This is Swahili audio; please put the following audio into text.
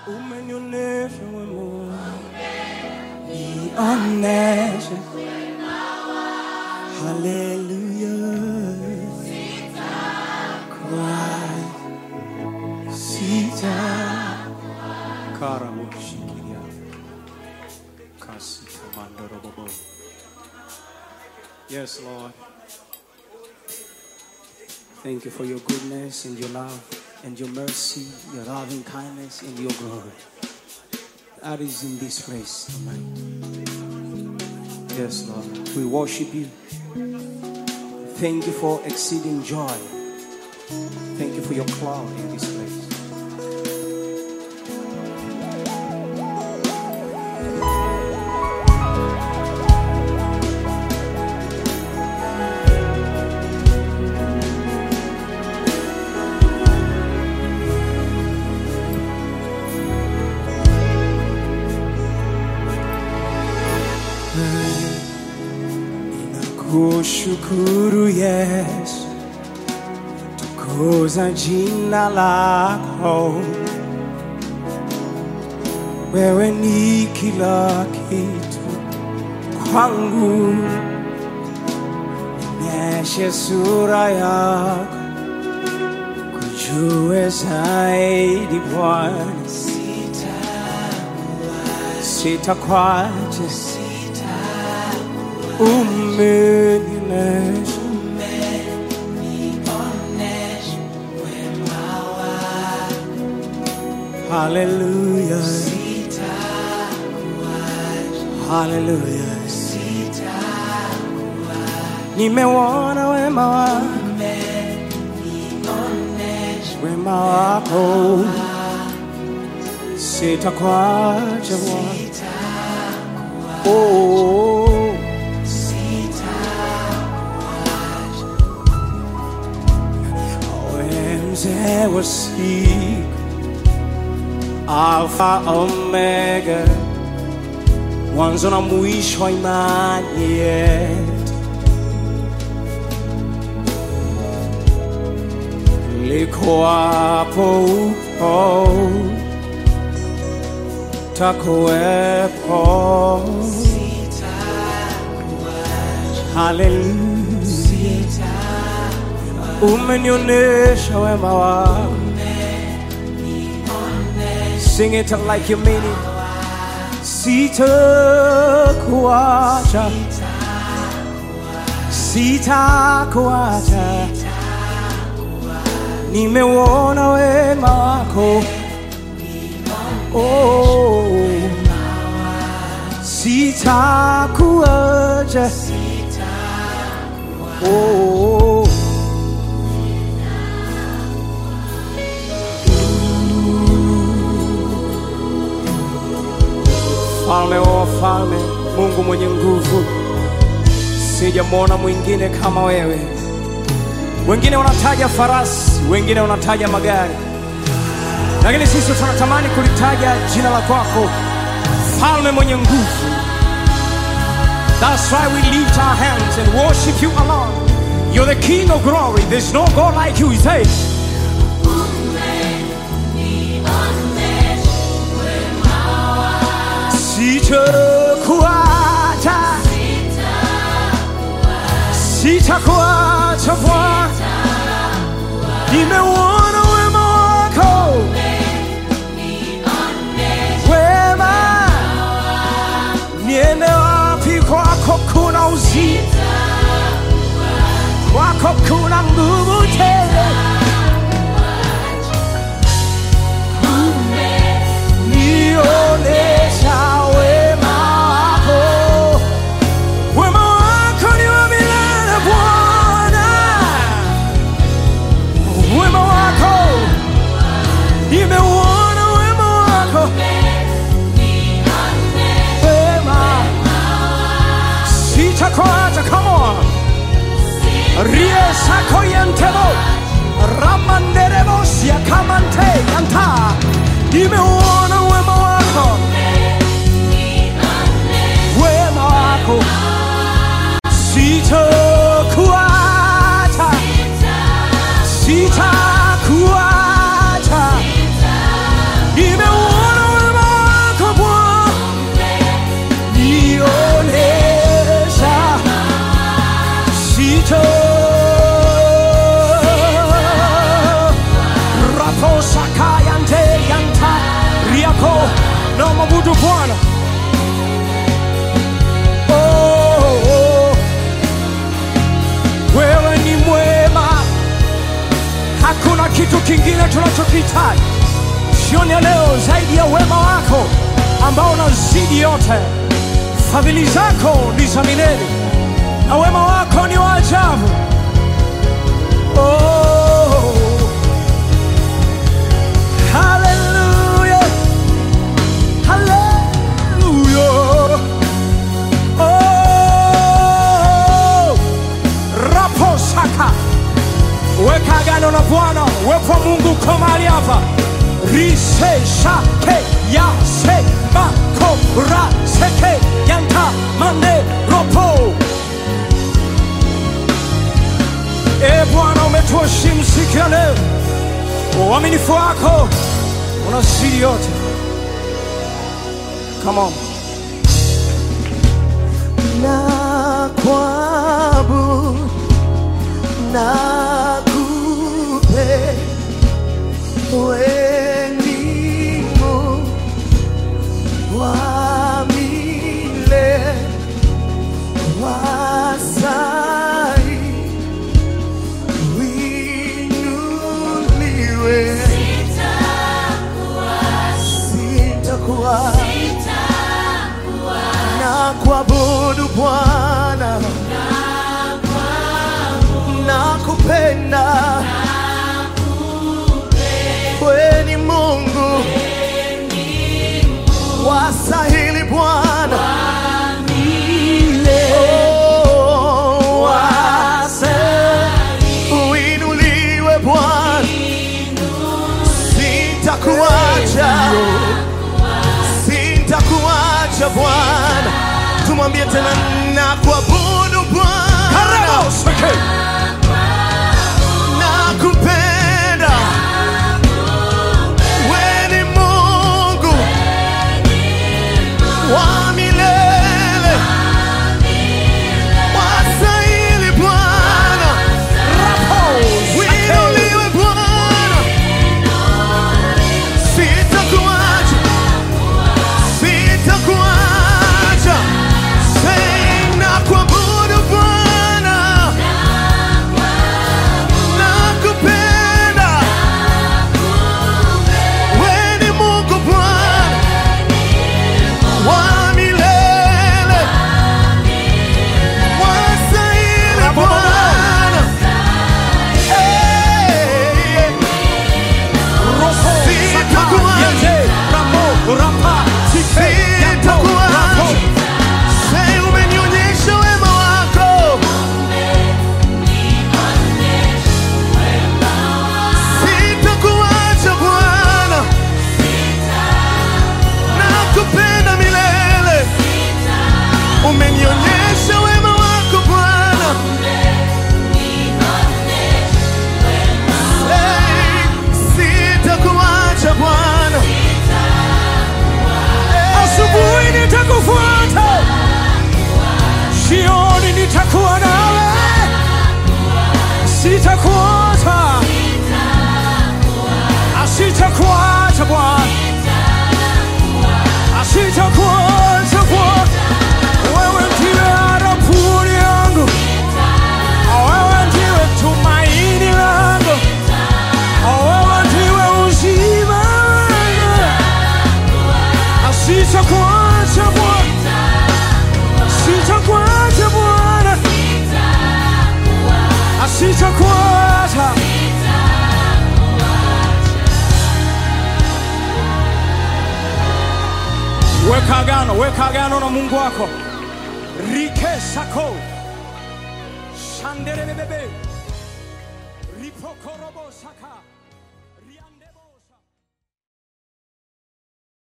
Umenionyesha wema, nionyeshe. Hallelujah. Sitakwai, Karamushikiria. Kasita mandorobobo. Yes, Lord. Thank you for your goodness and your love and your mercy, your loving kindness and your glory. That is in this place tonight. Yes, Lord. We worship you. Thank you for exceeding joy. Thank you for your cloud in this place. Kushukuru Yesu, tukuza jina lako. Wewe ni kila kitu kwangu. Nionyeshe sura yako, kujue zaidi Bwana. Sitakuacha, umenionyesha wema wako. Hallelujah. Hallelujah. Nimeona wema wako, wema wako. Sitakuacha Bwana. Oh, there was He, Alpha Omega, mwanzo na mwisho wa imani yetu. Liko hapo upo, takuwepo. Hallelujah. Umenionyesha wema wako. Sing it like you mean it. Sitakuacha, sitakuacha. Nimeona wema wako. Oh, sitakuacha. Oh, Falme wa falme, Mungu mwenye nguvu, sijamwona mwingine kama wewe. Wengine wanataja farasi, wengine wanataja magari, lakini sisi tunatamani kulitaja jina la kwako, Falme mwenye nguvu. That's why we lift our hands and worship you alone. You're the King of glory. There's no God like you. He says, sitakuacha, sitakuacha Bwana. Nimeuona wema wako, wema. Niende wapi? Kwako kuna uzima, kwako kuna nguvu tele. Nionyesha wema wako, wema wako ni wa milele Bwana. Wema wako, nimeuona wema wako, wema. Sitakuacha, come on. Riesa koyentebo, ramanderebo sia kamante yanta. Nimeona wema wako, wema wako. Sitakuacha, sitakuacha. Nimeona wako na umwabudu Bwana. Wewe ni mwema, hakuna kitu kingine tunachokihitaji jioni ya leo zaidi ya wema wako ambao unazidi yote. Fadhili zako ni za milele na wema wako ni wa ajabu. Hallelujah, hallelujah. Raposaka, weka agano na Bwana. Uwepo wa Mungu uko mahali hapa. Rise shake ya se mako ra seke yanta mane ropo. Bwana, umetuheshimu siku ya leo. Uaminifu wako unazidi yote. Come on. Na kuabudu na kupe wewe ni Mungu wa milele wasai winuliwe. Sitakuwa na kuabudu Bwana, na kupenda wewe ni Mungu wastahili Bwana, uinuliwe Bwana. Sitakuacha Bwana. Tumwambie tena, na kuabudu Bwana, na kupenda wewe ni Mungu wa milele wastahili Bwana, uinuliwe Bwana. Sitakuacha. Na kuabudu Bwana, na kupenda wewe ni Mungu Bwana wa milele wastahili Bwana. Umenionyesha wema wako, sitakuacha Bwana, nakupenda milele. Umenionyesha wema wako Bwana, sitakuacha Bwana. Asubuhi nitakufuata, jioni nitakuwa nawe. Sitakuacha, sitakuacha Bwana, sitakuacha Bwana. Wewe ndiwe arapuni yangu, wewe ndiwe tumaini langu, wewe ndiwe uzima wangu. Sitakuacha Bwana, sitakuacha Bwana, sitakuacha. Weka agano na Mungu wako. Rike sako shandere bebe ripokorobo saka.